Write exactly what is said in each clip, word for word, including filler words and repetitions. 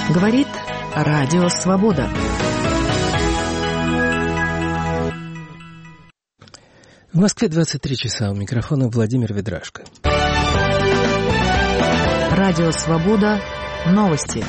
Говорит Радио Свобода. В Москве двадцать три часа. У микрофона Владимир Ведрашко. Радио Свобода. Новости.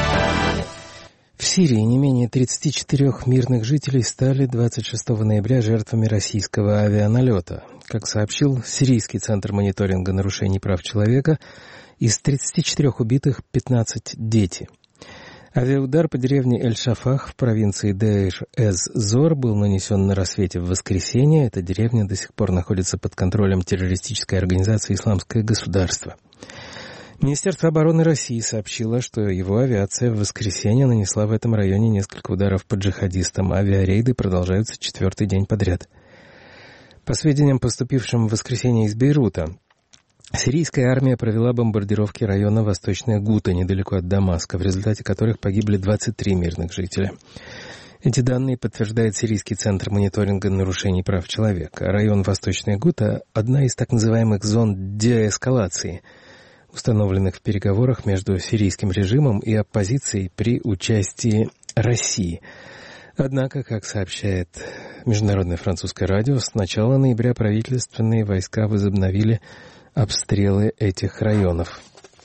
В Сирии не менее тридцати четырёх мирных жителей стали двадцать шестого ноября жертвами российского авианалета. Как сообщил Сирийский центр мониторинга нарушений прав человека, из тридцати четырёх убитых пятнадцать дети. Авиаудар по деревне Эль-Шафах в провинции Дейр-эз-Зор был нанесен на рассвете в воскресенье. Эта деревня до сих пор находится под контролем террористической организации «Исламское государство». Министерство обороны России сообщило, что его авиация в воскресенье нанесла в этом районе несколько ударов по джихадистам. Авиарейды продолжаются четвертый день подряд. По сведениям, поступившим в воскресенье из Бейрута, сирийская армия провела бомбардировки района Восточная Гута, недалеко от Дамаска, в результате которых погибли двадцать три мирных жителя. Эти данные подтверждает Сирийский центр мониторинга нарушений прав человека. Район Восточная Гута – одна из так называемых зон деэскалации, установленных в переговорах между сирийским режимом и оппозицией при участии России. Однако, как сообщает Международное французское радио, с начала ноября правительственные войска возобновили обстрелы этих районов.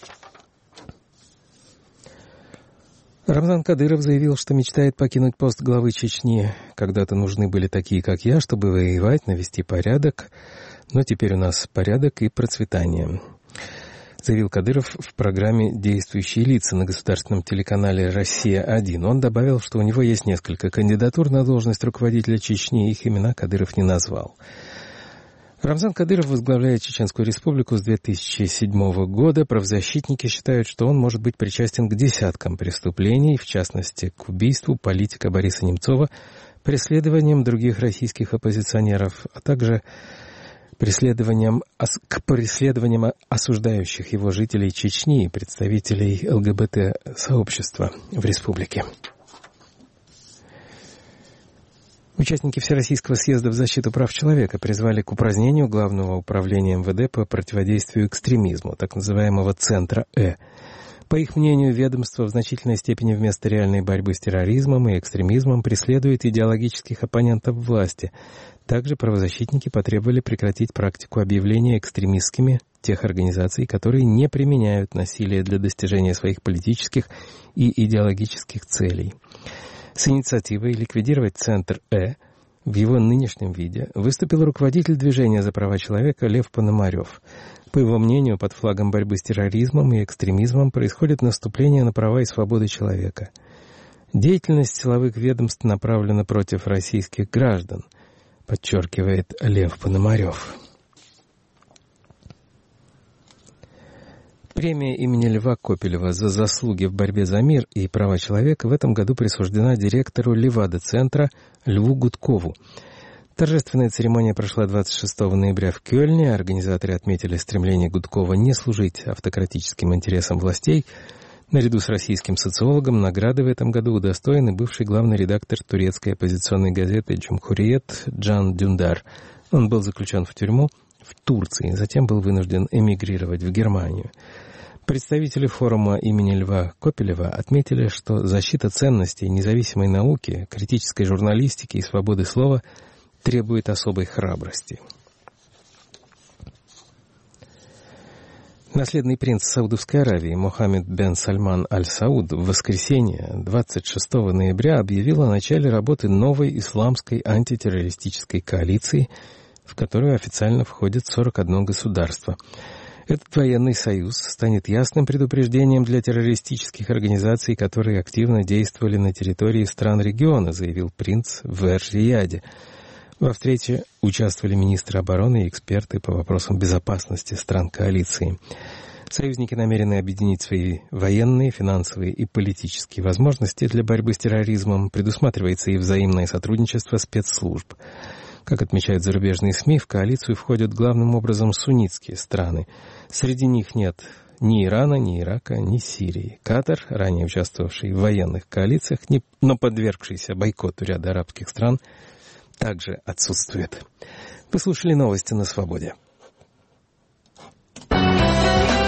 Рамзан Кадыров заявил, что мечтает покинуть пост главы Чечни. Когда-то нужны были такие, как я, чтобы воевать, навести порядок. Но теперь у нас порядок и процветание, заявил Кадыров в программе «Действующие лица» на государственном телеканале «Россия-один». Он добавил, что у него есть несколько кандидатур на должность руководителя Чечни, их имена Кадыров не назвал. Рамзан Кадыров возглавляет Чеченскую республику с две тысячи седьмого года. Правозащитники считают, что он может быть причастен к десяткам преступлений, в частности, к убийству политика Бориса Немцова, преследованиям других российских оппозиционеров, а также преследованиям, к преследованиям осуждающих его жителей Чечни и представителей ЛГБТ-сообщества в республике. Участники Всероссийского съезда в защиту прав человека призвали к упразднению Главного управления эм вэ дэ по противодействию экстремизму, так называемого Центра Э. По их мнению, ведомство в значительной степени вместо реальной борьбы с терроризмом и экстремизмом преследует идеологических оппонентов власти. Также правозащитники потребовали прекратить практику объявления экстремистскими тех организаций, которые не применяют насилие для достижения своих политических и идеологических целей. С инициативой ликвидировать Центр Э в его нынешнем виде выступил руководитель движения за права человека Лев Пономарев. По его мнению, под флагом борьбы с терроризмом и экстремизмом происходит наступление на права и свободы человека. Деятельность силовых ведомств направлена против российских граждан, подчеркивает Лев Пономарев. Премия имени Льва Копелева за заслуги в борьбе за мир и права человека в этом году присуждена директору Левада-центра Льву Гудкову. Торжественная церемония прошла двадцать шестого ноября в Кёльне. Организаторы отметили стремление Гудкова не служить автократическим интересам властей. Наряду с российским социологом награды в этом году удостоен и бывший главный редактор турецкой оппозиционной газеты «Cumhuriyet» Can Dündar. Он был заключен в тюрьму в Турции, затем был вынужден эмигрировать в Германию. Представители форума имени Льва Копелева отметили, что защита ценностей независимой науки, критической журналистики и свободы слова требует особой храбрости. Наследный принц Саудовской Аравии Мохаммед бен Сальман аль-Сауд в воскресенье, двадцать шестого ноября, объявил о начале работы новой исламской антитеррористической коалиции, в которую официально входит сорок одно государство. Этот военный союз станет ясным предупреждением для террористических организаций, которые активно действовали на территории стран региона, заявил принц в Эр-Рияде. Во встрече участвовали министры обороны и эксперты по вопросам безопасности стран коалиции. Союзники намерены объединить свои военные, финансовые и политические возможности для борьбы с терроризмом. Предусматривается и взаимное сотрудничество спецслужб. Как отмечают зарубежные СМИ, в коалицию входят главным образом суннитские страны. Среди них нет ни Ирана, ни Ирака, ни Сирии. Катар, ранее участвовавший в военных коалициях, но подвергшийся бойкоту ряда арабских стран, также отсутствует. Вы слушали новости на Свободе.